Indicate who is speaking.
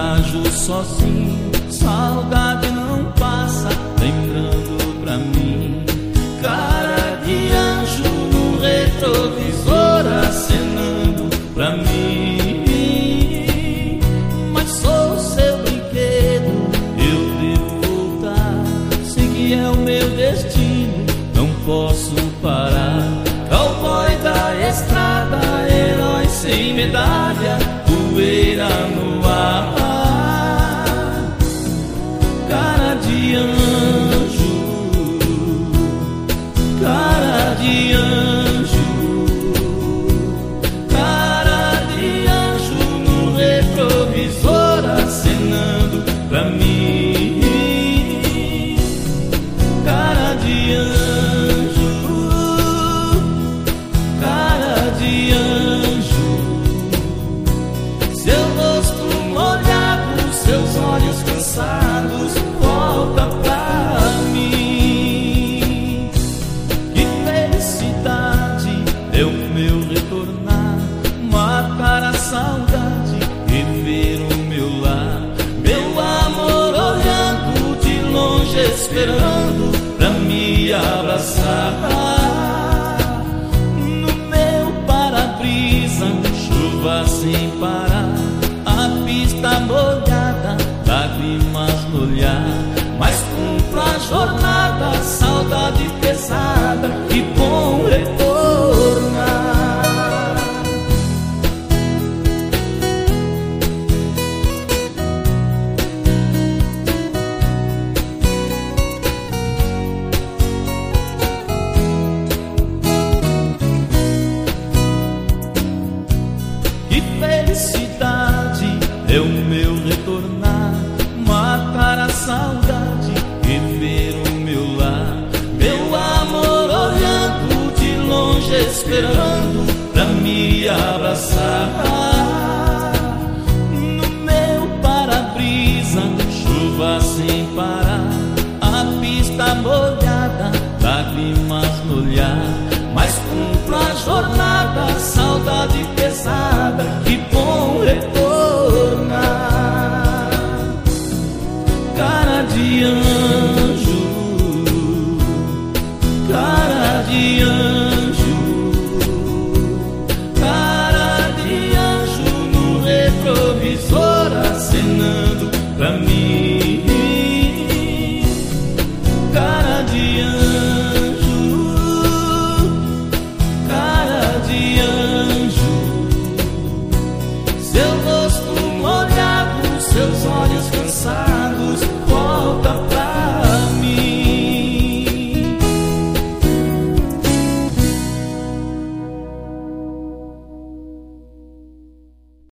Speaker 1: viajo sozinho, saudade não passa, lembrando pra mim. Cara de anjo no retrovisor acenando pra mim. Mas sou seu brinquedo, eu devo voltar, sei que é o meu destino, não posso parar. Cowboy da estrada, herói sem medalha, poeira no ar. Cara de anjo, cara de anjo, cara de anjo no retrovisor acenando pra mim. Cara de anjo, cara de anjo, seu rosto molhado, seus olhos cansados, volta pra mim. Que felicidade é o meu retornar, matar a saudade, rever o meu lar. Meu amor olhando de longe, esperando pra me abraçar. No meu para-brisa, chuva sem parar, a pista molhada, lágrimas no olhar. Mas cumpro a jornada, saudade pesada, que bom retornar. Que felicidade é o meu retornar, matar a saudade, rever o meu lar. Meu amor olhando de longe, esperando pra me abraçar. No meu para-brisa, chuva sem parar,